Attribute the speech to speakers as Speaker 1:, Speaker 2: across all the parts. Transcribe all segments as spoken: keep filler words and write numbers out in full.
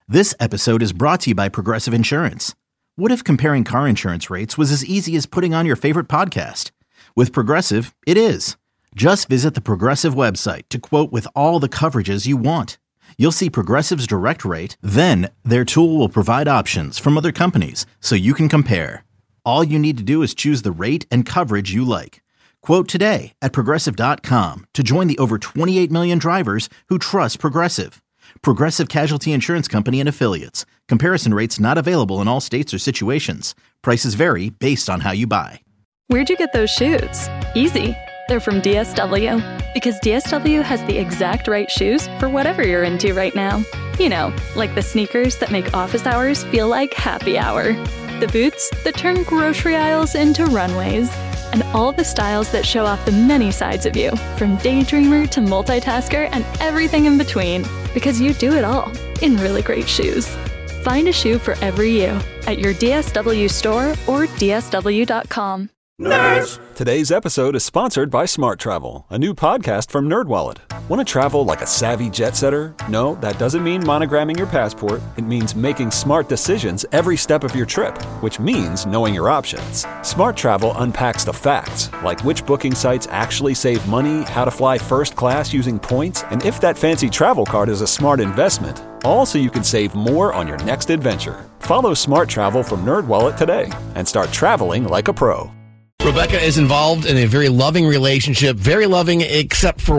Speaker 1: This episode is brought to you by Progressive Insurance. What if comparing car insurance rates was as easy as putting on your favorite podcast? With Progressive, it is. Just visit the Progressive website to quote with all the coverages you want. You'll see Progressive's direct rate, then their tool will provide options from other companies so you can compare. All you need to do is choose the rate and coverage you like. Quote today at Progressive dot com to join the over twenty-eight million drivers who trust Progressive. Progressive Casualty Insurance Company and Affiliates. Comparison rates not available in all states or situations. Prices vary based on how you buy.
Speaker 2: Where'd you get those shoes? Easy. They're from D S W. Because D S W has the exact right shoes for whatever you're into right now. You know, like the sneakers that make office hours feel like happy hour. The boots that turn grocery aisles into runways. And all the styles that show off the many sides of you, from daydreamer to multitasker and everything in between, because you do it all in really great shoes. Find a shoe for every you at your D S W store or D S W dot com.
Speaker 3: Nerds! Today's episode is sponsored by Smart Travel, a new podcast from NerdWallet. Want to travel like a savvy jet setter? No, that doesn't mean monogramming your passport. It means making smart decisions every step of your trip, which means knowing your options. Smart Travel unpacks the facts, like which booking sites actually save money, how to fly first class using points, and if that fancy travel card is a smart investment. All so you can save more on your next adventure. Follow Smart Travel from NerdWallet today and start traveling like a pro.
Speaker 4: Rebecca is involved in a very loving relationship, very loving except for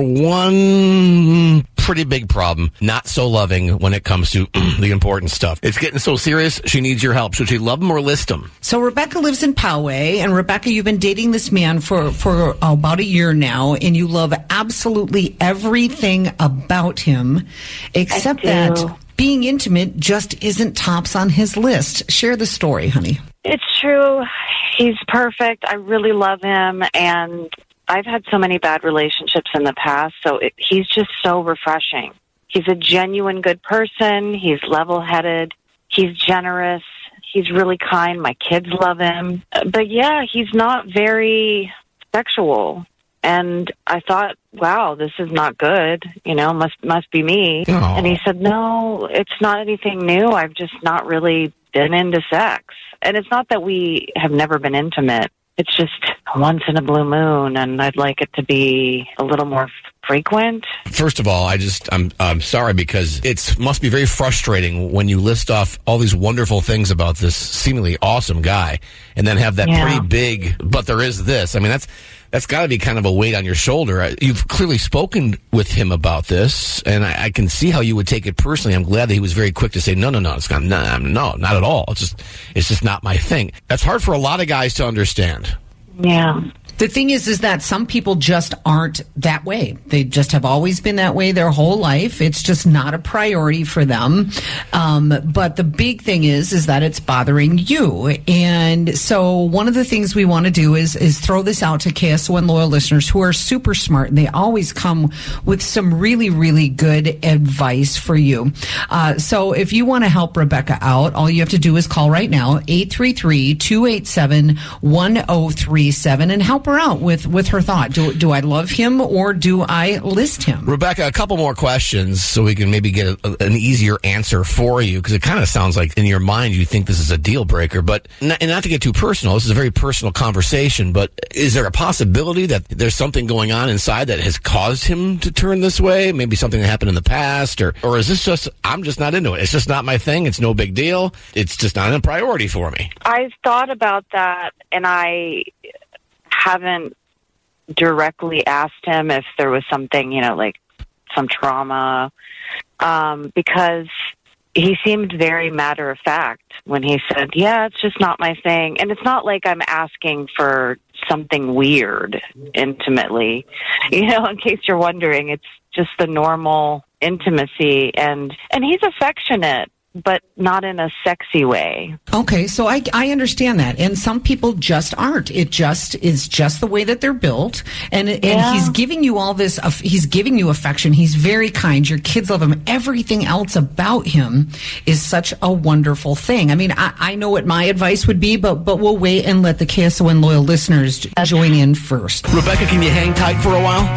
Speaker 4: one pretty big problem. Not so loving when it comes to the important stuff. It's getting so serious, she needs your help. Should she love him or list him?
Speaker 5: So Rebecca lives in Poway, and Rebecca, you've been dating this man for, for about a year now, and you love absolutely everything about him, except that being intimate just isn't tops on his list. Share the story, honey.
Speaker 6: It's true. He's perfect. I really love him, and I've had so many bad relationships in the past, so it, he's just so refreshing. He's a genuine good person. He's level-headed. He's generous. He's really kind. My kids love him. But, yeah, he's not very sexual. And I thought, wow, this is not good. You know, must must be me. Oh. And he said, no, it's not anything new. I've just not really been into sex. And it's not that we have never been intimate. It's just once in a blue moon, and I'd like it to be a little more frequent.
Speaker 4: First of all, I just, I'm, I'm sorry because it must be very frustrating when you list off all these wonderful things about this seemingly awesome guy and then have that yeah. pretty big, but there is this. I mean, that's, that's got to be kind of a weight on your shoulder. You've clearly spoken with him about this, and I, I can see how you would take it personally. I'm glad that he was very quick to say, no, no, no, it's not, no, no, not at all. It's just, it's just not my thing. That's hard for a lot of guys to understand.
Speaker 6: Yeah.
Speaker 5: The thing is, is that some people just aren't that way. They just have always been that way their whole life. It's just not a priority for them. Um, but the big thing is, is that it's bothering you. And so one of the things we want to do is, is throw this out to K S O N loyal listeners who are super smart, and they always come with some really, really good advice for you. Uh, so if you want to help Rebecca out, all you have to do is call right now, eight three three, two eight seven, one oh three seven, and help her out with, with her thought. Do, do I love him or do I list him?
Speaker 4: Rebecca, a couple more questions so we can maybe get a, an easier answer for you, because it kind of sounds like in your mind you think this is a deal breaker. But not, and not to get too personal, this is a very personal conversation, but is there a possibility that there's something going on inside that has caused him to turn this way? Maybe something that happened in the past? Or, or is this just, I'm just not into it. It's just not my thing. It's no big deal. It's just not a priority for me.
Speaker 6: I've thought about that, and I haven't directly asked him if there was something, you know, like some trauma, um, because he seemed very matter of fact when he said, yeah, it's just not my thing. And it's not like I'm asking for something weird intimately, you know, in case you're wondering. It's just the normal intimacy, and, and he's affectionate, but not in a sexy way.
Speaker 5: Okay, so I, I understand that. And some people just aren't. It just is just the way that they're built. And and
Speaker 6: Yeah.
Speaker 5: he's giving you all this, uh, he's giving you affection. He's very kind. Your kids love him. Everything else about him is such a wonderful thing. I mean, I, I know what my advice would be, but but we'll wait and let the K S O N loyal listeners join in first.
Speaker 4: Rebecca, can you hang tight for a while?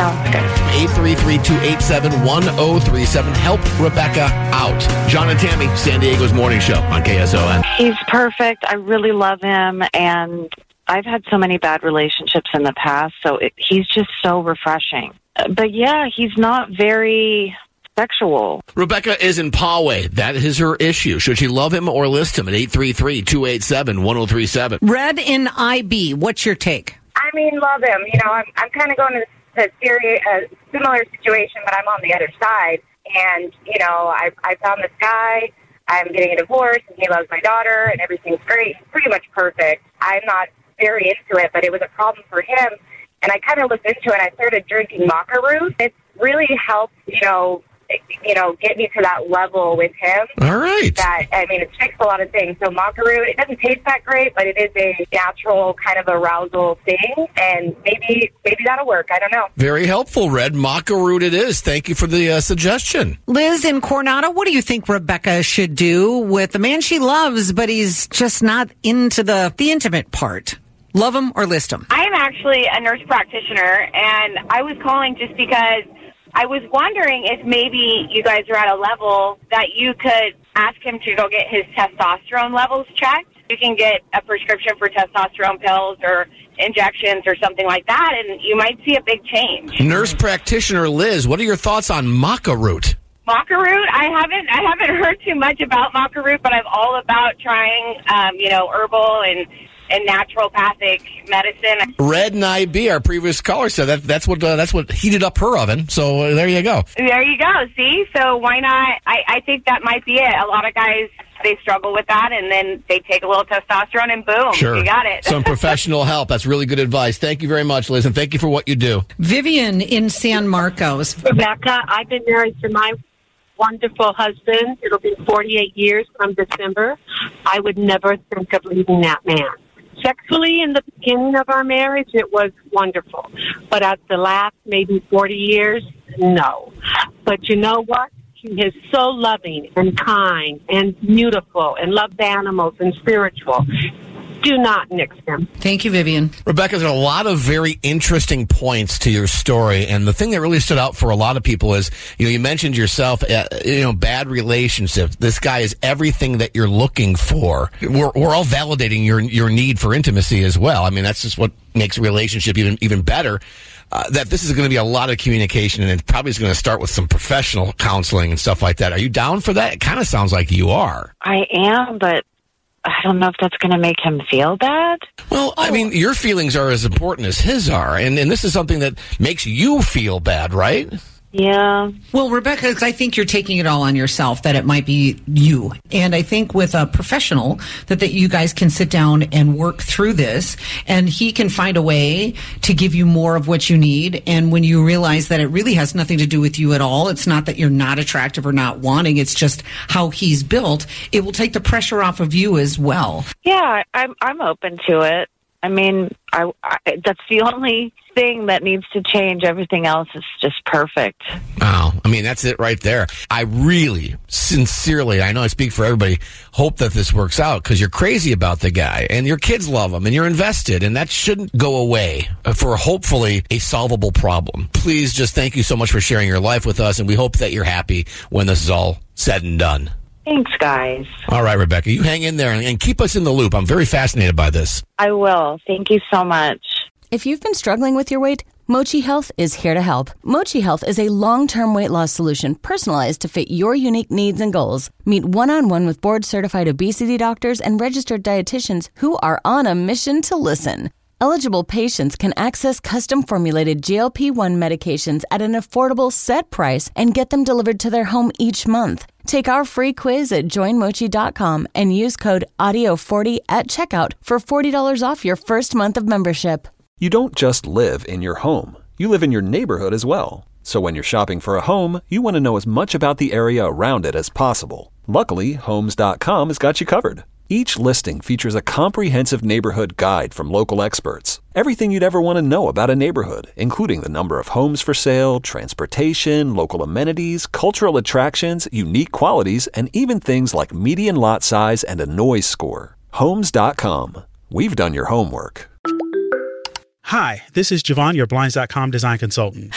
Speaker 6: Sounds good.
Speaker 4: eight three three, two eight seven, one oh three seven. Help Rebecca out. John and Tammy, San Diego's morning show on K S O N.
Speaker 6: He's perfect. I really love him, and I've had so many bad relationships in the past, so it, he's just so refreshing. But yeah, he's not very sexual.
Speaker 4: Rebecca is in Poway. That is her issue. Should she love him or list him at eight three three, two eight seven, one oh three seven?
Speaker 5: Red in I B, what's your take?
Speaker 7: I mean, love him. You know, I'm I'm kind of going to a serious, a similar situation, but I'm on the other side. And, you know, I I found this guy. I'm getting a divorce, and he loves my daughter, and everything's great. He's pretty much perfect. I'm not very into it, but it was a problem for him. And I kind of looked into it. I started drinking maca root. It's really helped, you know, you know, get me to that level with him.
Speaker 4: All right.
Speaker 7: That, I mean, it fixed a lot of things. So maca root, it doesn't taste that great, but it is a natural kind of arousal thing, and maybe maybe that'll work. I don't know.
Speaker 4: Very helpful, Red. Maca root it is. Thank you for the uh, suggestion.
Speaker 5: Liz in Coronado, what do you think Rebecca should do with the man she loves, but he's just not into the, the intimate part? Love him or list him?
Speaker 8: I am actually a nurse practitioner, and I was calling just because I was wondering if maybe you guys are at a level that you could ask him to go get his testosterone levels checked. You can get a prescription for testosterone pills or injections or something like that, and you might see a big change.
Speaker 4: Nurse practitioner Liz, what are your thoughts on maca root?
Speaker 8: Maca root, I haven't I haven't heard too much about maca root, but I'm all about trying, um, you know, herbal and and naturopathic medicine. Red
Speaker 4: and I B, our previous caller said that that's what uh, that's what heated up her oven. So uh, there you go.
Speaker 8: There you go. See, so why not? I, I think that might be it. A lot of guys, they struggle with that, and then they take a little testosterone, and boom,
Speaker 4: sure.
Speaker 8: You got it.
Speaker 4: Some professional help. That's really good advice. Thank you very much, Liz, and thank you for what you do.
Speaker 5: Vivian in San Marcos.
Speaker 9: Rebecca, I've been married to my wonderful husband. It'll be forty-eight years from December. I would never think of leaving that man. Sexually, in the beginning of our marriage, it was wonderful. But at the last maybe forty years, no. But you know what? He is so loving and kind and beautiful and loves animals and spiritual. Do not nix him.
Speaker 5: Thank you, Vivian.
Speaker 4: Rebecca, there are a lot of very interesting points to your story, and the thing that really stood out for a lot of people is, you know, you mentioned yourself, uh, you know, bad relationships. This guy is everything that you're looking for. We're we're all validating your your need for intimacy as well. I mean, that's just what makes a relationship even even better. Uh, that this is going to be a lot of communication, and it probably is going to start with some professional counseling and stuff like that. Are you down for that? It kind of sounds like you are.
Speaker 6: I am, but I don't know if that's going to make him feel bad.
Speaker 4: Well, I mean, your feelings are as important as his are, and, and this is something that makes you feel bad, right?
Speaker 6: Yeah.
Speaker 5: Well, Rebecca, I think you're taking it all on yourself, that it might be you. And I think with a professional that, that you guys can sit down and work through this, and he can find a way to give you more of what you need. And when you realize that it really has nothing to do with you at all, it's not that you're not attractive or not wanting, it's just how he's built, it will take the pressure off of you as well.
Speaker 6: Yeah, I'm, I'm open to it. I mean, I, I, that's the only thing that needs to change. Everything else is just perfect.
Speaker 4: Wow. I mean, that's it right there. I really, sincerely, I know I speak for everybody, hope that this works out, because you're crazy about the guy, and your kids love him, and you're invested, and that shouldn't go away for hopefully a solvable problem. Please just thank you so much for sharing your life with us, and we hope that you're happy when this is all said and done.
Speaker 6: Thanks, guys.
Speaker 4: All right, Rebecca, you hang in there and keep us in the loop. I'm very fascinated by this.
Speaker 6: I will. Thank you so much.
Speaker 10: If you've been struggling with your weight, Mochi Health is here to help. Mochi Health is a long-term weight loss solution personalized to fit your unique needs and goals. Meet one-on-one with board-certified obesity doctors and registered dietitians who are on a mission to listen. Eligible patients can access custom-formulated G L P one medications at an affordable set price and get them delivered to their home each month. Take our free quiz at join mochi dot com and use code audio forty at checkout for forty dollars off your first month of membership.
Speaker 3: You don't just live in your home. You live in your neighborhood as well. So when you're shopping for a home, you want to know as much about the area around it as possible. Luckily, homes dot com has got you covered. Each listing features a comprehensive neighborhood guide from local experts. Everything you'd ever want to know about a neighborhood, including the number of homes for sale, transportation, local amenities, cultural attractions, unique qualities, and even things like median lot size and a noise score. homes dot com. We've done your homework.
Speaker 11: Hi, this is Javon, your Blinds dot com design consultant.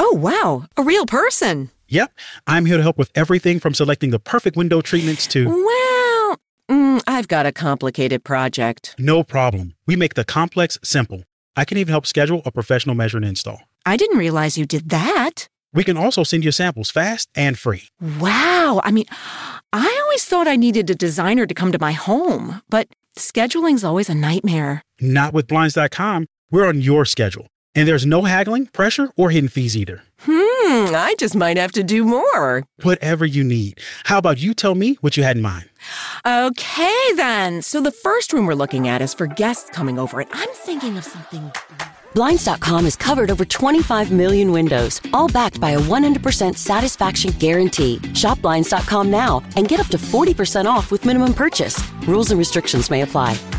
Speaker 11: Oh, wow. A real person.
Speaker 12: Yep. I'm here to help with everything from selecting the perfect window treatments to...
Speaker 11: Well, mm, I've got a complicated project.
Speaker 12: No problem. We make the complex simple. I can even help schedule a professional measure and install.
Speaker 11: I didn't realize you did that.
Speaker 12: We can also send you samples fast and free.
Speaker 11: Wow. I mean, I always thought I needed a designer to come to my home, but scheduling's always a nightmare.
Speaker 12: Not with Blinds dot com. We're on your schedule. And there's no haggling, pressure, or hidden fees either.
Speaker 11: Hmm, I just might have to do more.
Speaker 12: Whatever you need. How about you tell me what you had in mind?
Speaker 11: Okay, then. So the first room we're looking at is for guests coming over, and I'm thinking of something...
Speaker 13: Blinds dot com has covered over twenty-five million windows, all backed by a one hundred percent satisfaction guarantee. Shop Blinds dot com now and get up to forty percent off with minimum purchase. Rules and restrictions may apply.